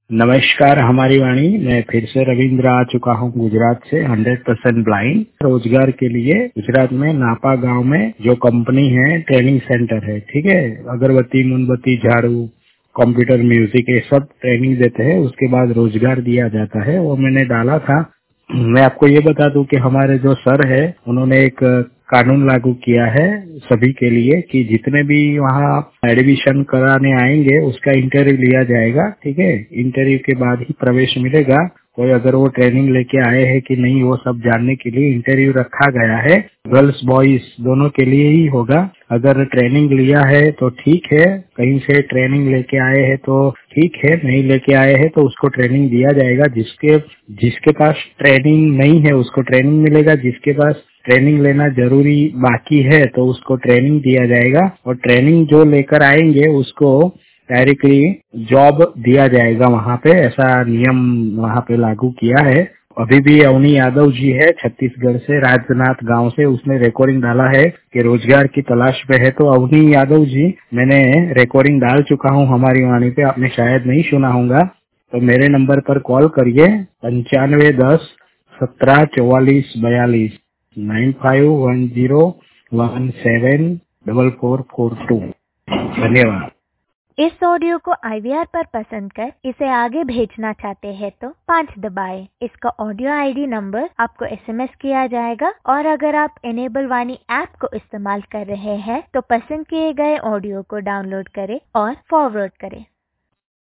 नमस्कार हमारी वाणी। मैं फिर से रविंद्र आ चुका हूँ गुजरात से 100% ब्लाइंड रोजगार के लिए। गुजरात में नापा गांव में जो कंपनी है ट्रेनिंग सेंटर है, ठीक है। अगरबत्ती, मोमबत्ती, झाड़ू, कंप्यूटर, म्यूजिक, ये सब ट्रेनिंग देते हैं। उसके बाद रोजगार दिया जाता है। वो मैंने डाला था। मैं आपको ये बता दूं कि हमारे जो सर है उन्होंने एक कानून लागू किया है सभी के लिए कि जितने भी वहाँ एडमिशन कराने आएंगे उसका इंटरव्यू लिया जाएगा, ठीक है। इंटरव्यू के बाद ही प्रवेश मिलेगा। कोई अगर वो ट्रेनिंग लेके आए हैं कि नहीं वो सब जानने के लिए इंटरव्यू रखा गया है। गर्ल्स बॉयज दोनों के लिए ही होगा। अगर ट्रेनिंग लिया है तो ठीक है, कहीं से ट्रेनिंग लेके आए हैं तो ठीक है, नहीं लेके आए हैं तो उसको ट्रेनिंग दिया जाएगा। जिसके जिसके पास ट्रेनिंग नहीं है उसको ट्रेनिंग मिलेगा। जिसके पास ट्रेनिंग लेना जरूरी बाकी है तो उसको ट्रेनिंग दिया जाएगा। और ट्रेनिंग जो लेकर आएंगे उसको डायरेक्टली जॉब दिया जाएगा वहाँ पे। ऐसा नियम वहाँ पे लागू किया है। अभी भी अवनी यादव जी है छत्तीसगढ़ से, राजनाथ गांव से, उसने रिकॉर्डिंग डाला है कि रोजगार की तलाश पे है। तो अवनी यादव जी, मैंने रिकॉर्डिंग डाल चुका हूँ हमारी वाणी पे, आपने शायद नहीं सुना होगा। तो मेरे नंबर पर कॉल करिए 9510 174442 9510174442। धन्यवाद। इस ऑडियो को IVR पर पसंद कर इसे आगे भेजना चाहते हैं तो 5 दबाएं। इसका ऑडियो ID नंबर आपको SMS किया जाएगा। और अगर आप एनेबल वाणी ऐप को इस्तेमाल कर रहे हैं तो पसंद किए गए ऑडियो को डाउनलोड करें और फॉरवर्ड करें।